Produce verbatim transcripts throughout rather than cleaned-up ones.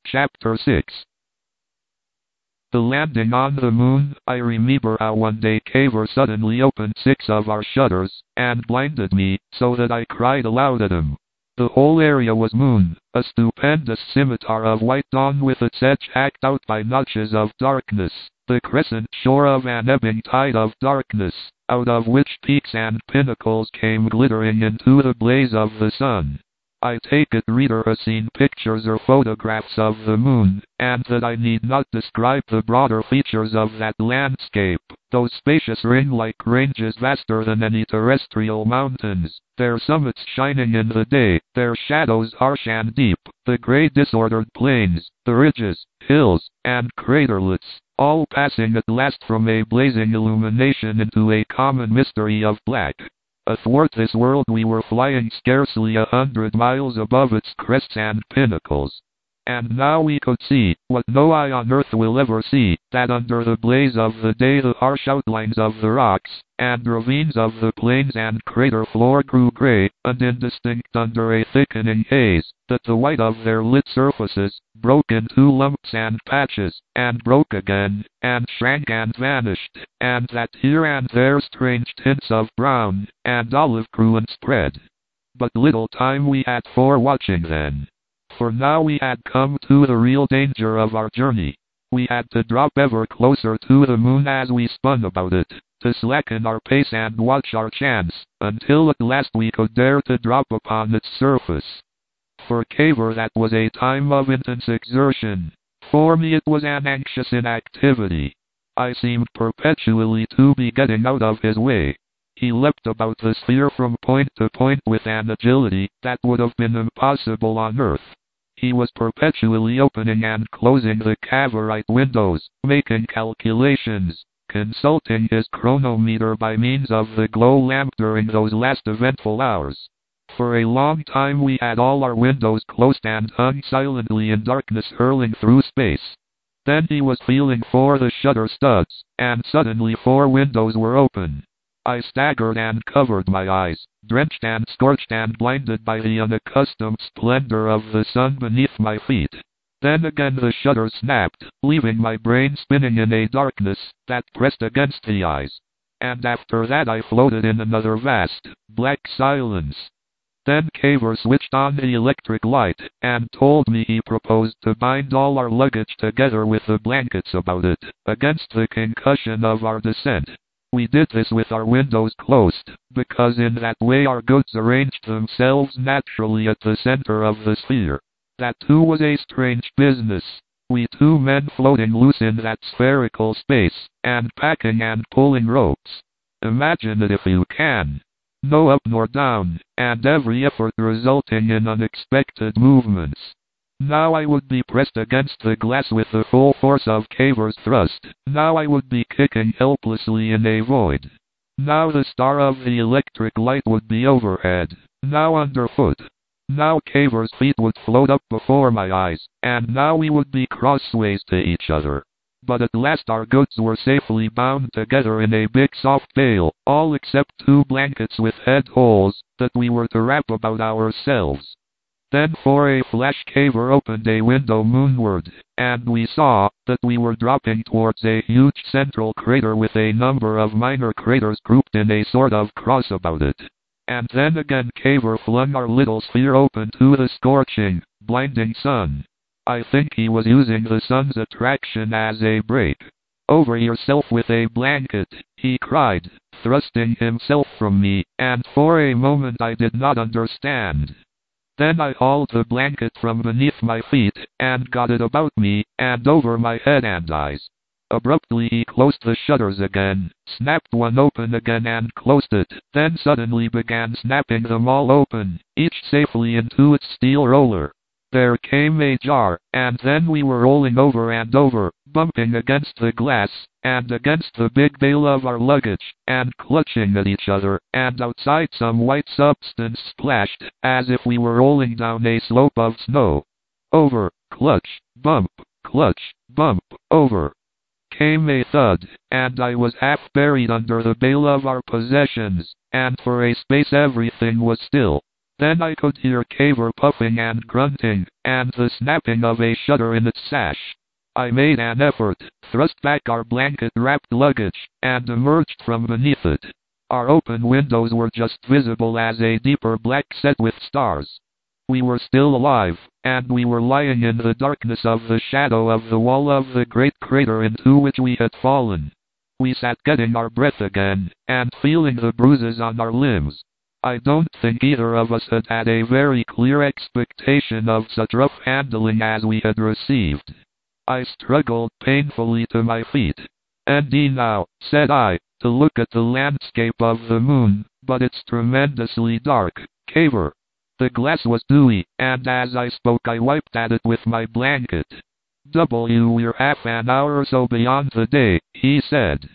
Chapter six. The landing on the moon. I remember how one day Caver suddenly opened six of our shutters, and blinded me, so that I cried aloud at him. The whole area was moon, a stupendous scimitar of white dawn with its edge hacked out by notches of darkness, the crescent shore of an ebbing tide of darkness, out of which peaks and pinnacles came glittering into the blaze of the sun. I take it reader has seen pictures or photographs of the moon, and that I need not describe the broader features of that landscape, those spacious ring-like ranges vaster than any terrestrial mountains, their summits shining in the day, their shadows harsh and deep, the grey disordered plains, the ridges, hills, and craterlets, all passing at last from a blazing illumination into a common mystery of black. Athwart this world we were flying scarcely a hundred miles above its crests and pinnacles. And now we could see, what no eye on earth will ever see, that under the blaze of the day the harsh outlines of the rocks, and ravines of the plains and crater floor grew grey, and indistinct under a thickening haze, that the white of their lit surfaces broke into lumps and patches, and broke again, and shrank and vanished, and that here and there strange tints of brown and olive grew and spread. But little time we had for watching then. For now we had come to the real danger of our journey. We had to drop ever closer to the moon as we spun about it, to slacken our pace and watch our chance, until at last we could dare to drop upon its surface. For Caver that was a time of intense exertion. For me it was an anxious inactivity. I seemed perpetually to be getting out of his way. He leapt about the sphere from point to point with an agility that would have been impossible on Earth. He was perpetually opening and closing the Cavorite windows, making calculations, consulting his chronometer by means of the glow lamp during those last eventful hours. For a long time we had all our windows closed and hung silently in darkness hurling through space. Then he was feeling for the shutter studs, and suddenly four windows were open. I staggered and covered my eyes, drenched and scorched and blinded by the unaccustomed splendor of the sun beneath my feet. Then again the shutters snapped, leaving my brain spinning in a darkness that pressed against the eyes. And after that I floated in another vast, black silence. Then Caver switched on the electric light, and told me he proposed to bind all our luggage together with the blankets about it, against the concussion of our descent. We did this with our windows closed, because in that way our goods arranged themselves naturally at the center of the sphere. That too was a strange business. We two men floating loose in that spherical space, and packing and pulling ropes. Imagine it if you can. No up nor down, and every effort resulting in unexpected movements. Now I would be pressed against the glass with the full force of Caver's thrust. Now I would be kicking helplessly in a void. Now the star of the electric light would be overhead. Now underfoot. Now Caver's feet would float up before my eyes, and now we would be crossways to each other. But at last our goods were safely bound together in a big soft bale, all except two blankets with head holes, that we were to wrap about ourselves. Then for a flash Caver opened a window moonward, and we saw that we were dropping towards a huge central crater with a number of minor craters grouped in a sort of cross about it. And then again Caver flung our little sphere open to the scorching, blinding sun. I think he was using the sun's attraction as a brake. "Over yourself with a blanket," he cried, thrusting himself from me, and for a moment I did not understand. Then I hauled the blanket from beneath my feet, and got it about me, and over my head and eyes. Abruptly he closed the shutters again, snapped one open again and closed it, then suddenly began snapping them all open, each safely into its steel roller. There came a jar, and then we were rolling over and over, bumping against the glass, and against the big bale of our luggage, and clutching at each other, and outside some white substance splashed, as if we were rolling down a slope of snow. Over, clutch, bump, clutch, bump, over. Came a thud, and I was half buried under the bale of our possessions, and for a space everything was still. Then I could hear Caver puffing and grunting, and the snapping of a shutter in its sash. I made an effort, thrust back our blanket-wrapped luggage, and emerged from beneath it. Our open windows were just visible as a deeper black set with stars. We were still alive, and we were lying in the darkness of the shadow of the wall of the great crater into which we had fallen. We sat getting our breath again, and feeling the bruises on our limbs. I don't think either of us had had a very clear expectation of such rough handling as we had received. I struggled painfully to my feet. "Andy now," said I, "to look at the landscape of the moon, but it's tremendously dark, Caver." The glass was dewy, and as I spoke I wiped at it with my blanket. "W we're half an hour or so beyond the day," he said.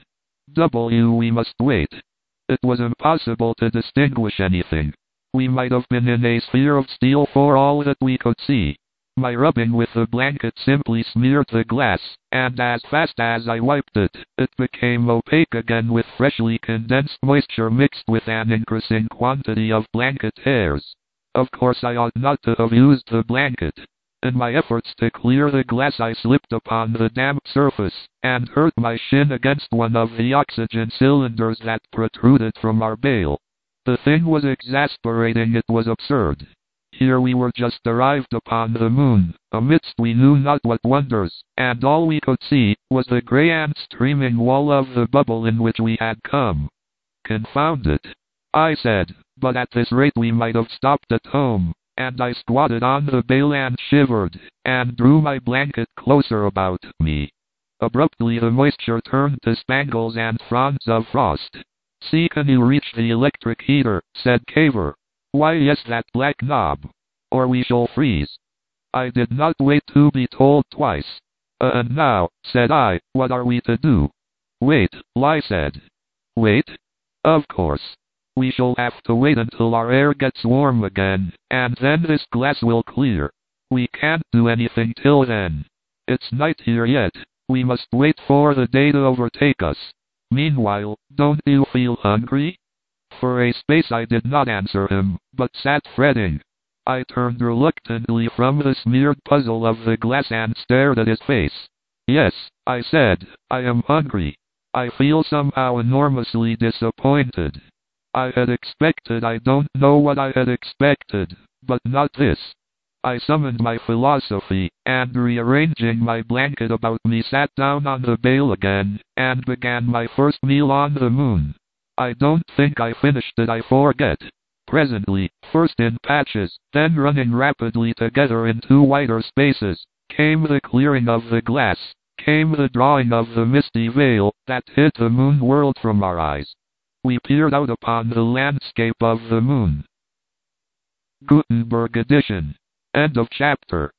"W we must wait." It was impossible to distinguish anything. We might have been in a sphere of steel for all that we could see. My rubbing with the blanket simply smeared the glass, and as fast as I wiped it, it became opaque again with freshly condensed moisture mixed with an increasing quantity of blanket hairs. Of course I ought not to have used the blanket. In my efforts to clear the glass I slipped upon the damp surface, and hurt my shin against one of the oxygen cylinders that protruded from our bale. The thing was exasperating, it was absurd. Here we were just arrived upon the moon, amidst we knew not what wonders, and all we could see was the grey and streaming wall of the bubble in which we had come. "Confound it," I said, "but at this rate we might have stopped at home." And I squatted on the bale and shivered, and drew my blanket closer about me. Abruptly the moisture turned to spangles and fronds of frost. "See, can you reach the electric heater?" said Caver. "Why yes, that black knob. Or we shall freeze." I did not wait to be told twice. Uh, "And now," said I, "what are we to do?" "Wait," Li said. "Wait? Of course. We shall have to wait until our air gets warm again, and then this glass will clear. We can't do anything till then. It's night here yet. We must wait for the day to overtake us. Meanwhile, don't you feel hungry?" For a space I did not answer him, but sat fretting. I turned reluctantly from the smeared puzzle of the glass and stared at his face. "Yes," I said, "I am hungry. I feel somehow enormously disappointed. I had expected, I don't know what I had expected, but not this." I summoned my philosophy, and rearranging my blanket about me sat down on the bale again, and began my first meal on the moon. I don't think I finished it, I forget. Presently, first in patches, then running rapidly together into wider spaces, came the clearing of the glass, came the drawing of the misty veil that hid the moon world from our eyes. We peered out upon the landscape of the moon. Gutenberg edition. End of chapter.